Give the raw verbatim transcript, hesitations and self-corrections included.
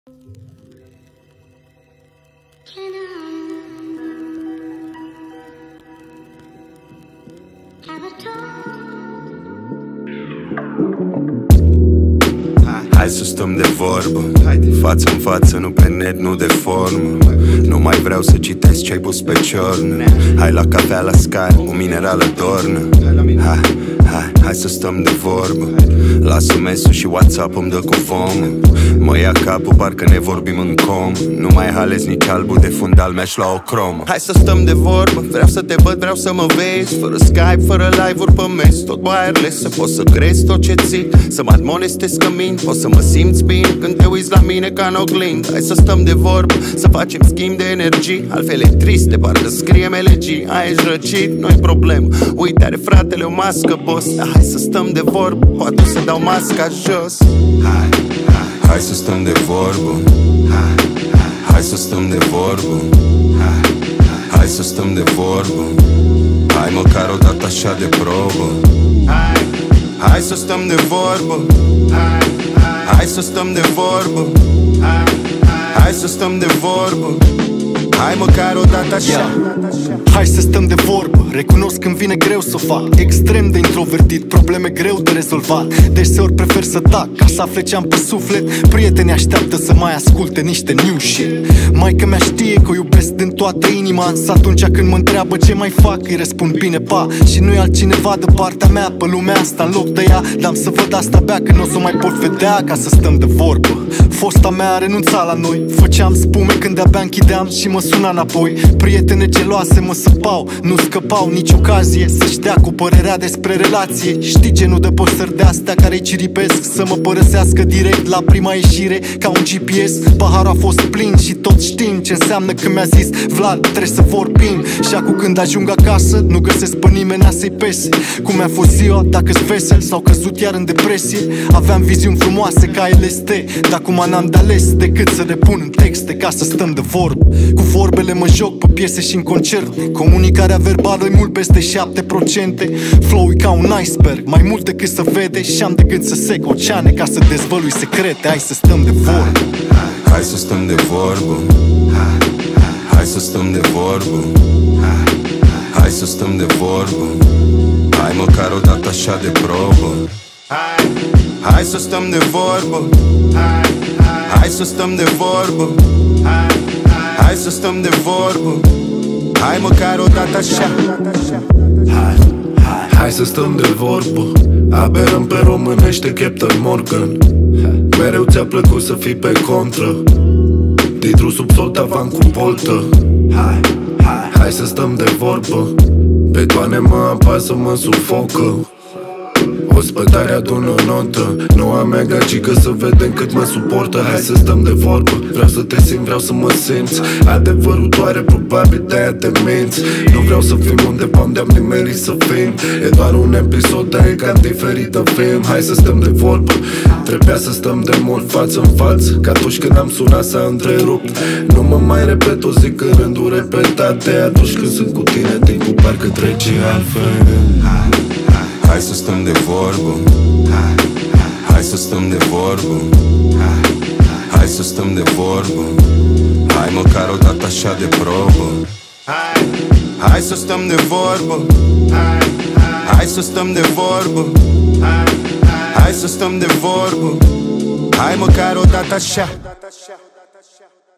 Hai să stăm de vorbă, față în față, nu pe net, nu de formă. Nu mai vreau să citesc ce-ai pus pe ciornă. Hai la cafea la Sky, o minerală dornă. Hai, hai, hai să stăm de vorbă. Lasă mesul și WhatsApp îmi dă cu fomă. Mă ia capul, parcă ne vorbim în com. Nu mai halez nici albul de fundal, mi-aș lua o cromă. Hai să stăm de vorbă, vreau să te văd, vreau să mă vezi. Fără Skype, fără live-uri pe mes, tot wireless. Să poți să crezi tot ce ții, să mă admonestezi că mint. Poți să mă simți bine când te uiți la mine ca în oglind. Hai să stăm de vorbă, să facem schimb de energii. Altfel e trist, de parcă scriem elegii. Ai ești răcit, nu-i problemă. Uite, are fratele o mască, boss. Hai să stăm de vorbă, poate să dau masca jos. Hai, hai, hai să stăm de vorbă. Hai, hai, hai să stăm de vorbă. Hai, hai, hai să stăm de vorbă. Hai măcar o dată așa de probă. Hai, hai să stăm de vorbă. Hai, hai, hai să stăm de vorbă. Hai, hai, hai să stăm de vorbă. Hai măcar o dată așa, yeah. Hai să stăm de vorbă. Recunosc când vine greu să o fac. Extrem de introvertit, probleme greu de rezolvat. Deseori prefer să tac, ca să afle ce-am pe suflet. Prietenii așteaptă să mai asculte niște new shit. Maică mea știe că o iubesc din toată inima, însă atunci când mă întreabă ce mai fac, îi răspund bine, pa. Și nu e altcineva de partea mea pe lumea asta în loc de ea. Dar să văd asta abia când nu o să mai pot vedea. Ca să stăm de vorbă. Fosta mea a renunțat la noi. Făceam spume când de-abia închideam și mă suna înapoi. Prietene geloase mă săpau, nu scăpau nici ocazie să-și dea cu părerea despre relație. Știi genul de păsări de-astea care-i ciripesc să mă părăsească direct la prima ieșire, ca un G P S. Paharul a fost plin și tot știm ce înseamnă când mi-a zis Vlad, trebuie să vorbim. Și acum când ajung acasă, nu găsesc pe nimeni să-i pese cum mi-a fost ziua, dacă-s vesel sau căzut iar în depresie. Aveam viziuni frumoase ca L S D, dar acum n-am de ales decât să le pun în texte ca să stăm de vorbă. Cu vorbele mă joc pe piese și în concerte. Comunicarea verbală e mult peste șapte la sută. Flow-ul ca un iceberg, mai mult decât să vede. Și am de gând să sec oceane ca să dezvălui secrete. Hai să stăm de vorbă. Hai să stăm de vorbă. Hai să stăm de vorbă. Hai să stăm de vorbă. Hai măcar o dată așa de probă. Hai, hai să stăm de vorbă. Hai, hai să stăm de vorbă. Hai, hai să stăm de vorbă. Hai măcar o dată așa. Hai, hai, hai să stăm de vorbă. Aberăm pe românește Captain Morgan. Mereu ți-a plăcut să fii pe contră. Titru sub sol, tavan cu poltă. Hai, hai, hai să stăm de vorbă. Pe toane mă apasă, mă sufocă. Ospătarea adună o notă. Noua mea gagică să vedem cât mă suportă. Hai să stăm de vorbă. Vreau să te simt, vreau să mă simți. Adevărul doare, probabil de-aia te minți. Nu vreau să fim undeva unde am nimerit să fim. E doar un episod, dar e cam diferit de film. Hai să stăm de vorbă. Trebuia să stăm de mult față în față, că atunci când am sunat s-a întrerupt. Nu mă mai repet, o zic în rânduri repetate. Atunci când sunt cu tine, timpul parcă trece altfel. Hai să stăm de vorbă. Hai să stăm de vorbă. Hai să stăm de vorbă. Hai măcar o dată așa de probă. Hai, hai să stăm de vorbă. Hai să stăm de vorbă. Hai să stăm de vorbă. Hai măcar o dată așa.